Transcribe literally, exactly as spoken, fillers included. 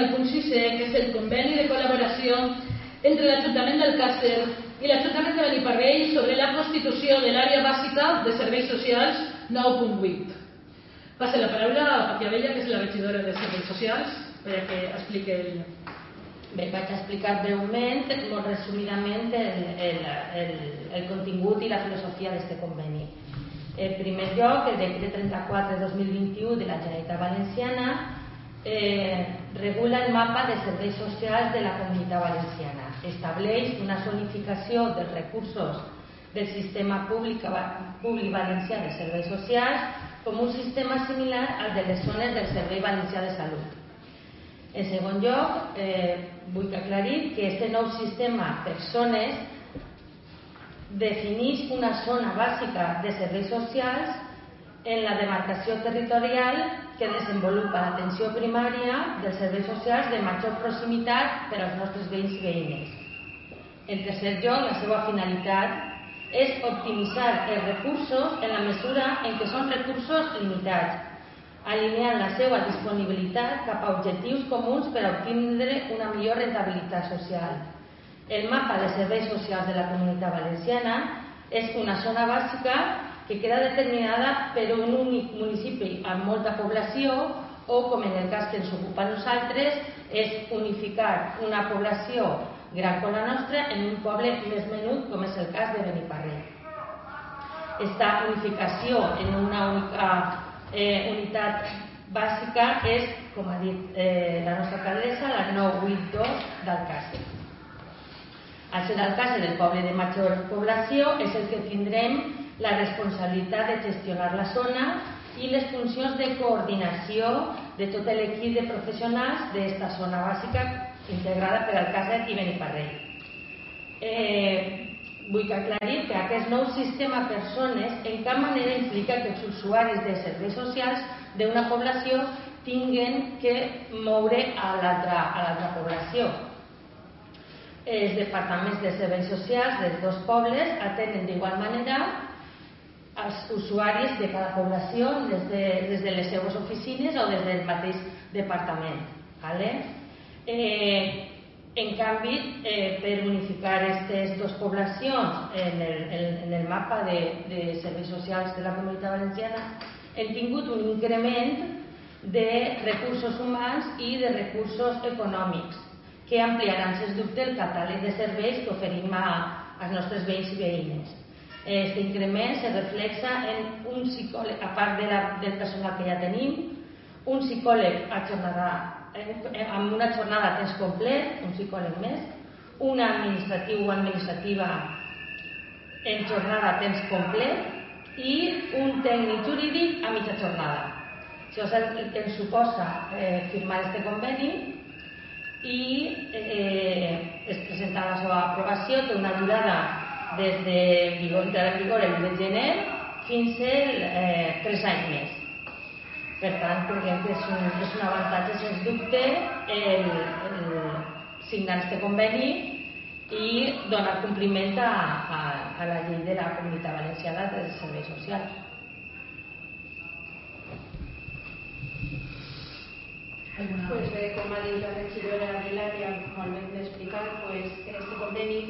el punt sisè, que és el conveni de col·laboració entre l'Ajuntament d'Alcàsser i l'Ajuntament de Beniparrell sobre la constitució de l'àrea bàsica de serveis socials nou punt vuit. Passe la paraula a Patia Vella, que és la regidora de serveis socials, perquè expliqui ell. Bé, vaig explicar breument, molt resumidament, el, el, el, el contingut i la filosofia d'aquest conveni. En primer lloc, el decret trenta-quatre dos mil vint-i-u de la Generalitat Valenciana eh, regula el mapa de serveis socials de la Comunitat Valenciana. Estableix una zonificació dels recursos del sistema públic, públic valencià de serveis socials com un sistema similar al de les zones del Servei Valencià de Salut. En segon lloc, eh, vull aclarir que aquest nou sistema per zones defineix una zona bàsica de serveis socials en la demarcació territorial que desenvolupa l'atenció primària dels serveis socials de major proximitat per als nostres veïns i veïnes. En tercer lloc, la seva finalitat és optimitzar els recursos en la mesura en què són recursos limitats, alineant la seva disponibilitat cap a objectius comuns per a obtindre una millor rentabilitat social. El mapa de serveis socials de la Comunitat Valenciana és una zona bàsica que queda determinada per un únic municipi amb molta població o, com en el cas que ens ocupa a nosaltres, és unificar una població gran com la nostra en un poble més menut, com és el cas de Beniparrell. Esta unificació en una única Eh, unitat bàsica és, com ha dit eh, la nostra alcaldessa, la nou vuit dos d'Alcàsser. Al ser Alcàsser el poble de major població, és el que tindrem la responsabilitat de gestionar la zona i les funcions de coordinació de tot l'equip de professionals d'esta zona bàsica integrada per Alcàsser i Beniparrell. Eh, Vull aclarir que aquest nou sistema de persones en cap manera implica que els usuaris de serveis socials d'una població tinguin que moure a l'altra població. Els departaments de serveis socials dels dos pobles atenen d'igual manera els usuaris de cada població des de, des de les seves oficines o des del mateix departament. ¿Vale? Eh, En canvi, eh, per unificar aquestes dues poblacions en el, en el mapa de, de serveis socials de la Comunitat Valenciana, hem tingut un increment de recursos humans i de recursos econòmics que ampliaran, sens dubte, el catàleg de serveis que oferim a, als nostres veïns i veïnes. Aquest increment se reflexa en un psicòleg, a part de la, del personal que ja tenim, un psicòleg a jornada amb una jornada a temps complet, un psicòleg més, un administratiu o administrativa en jornada a temps complet i un tècnic jurídic a mitja jornada. Això és el que ens suposa eh, firmar aquest conveni i eh, es presenta la seva aprovació, té una durada des de vigor, de vigor el de gener fins al eh, tres anys més. Per tant, creiem que és un, és un avantatge, sens dubte, el, el signar aquest conveni i donar compliment a, a, a la llei de la Comunitat Valenciana de Serveis Socials. Pues bé, com ha dit la regidora Aguilar, ja molt ben explicat, pues, este conveni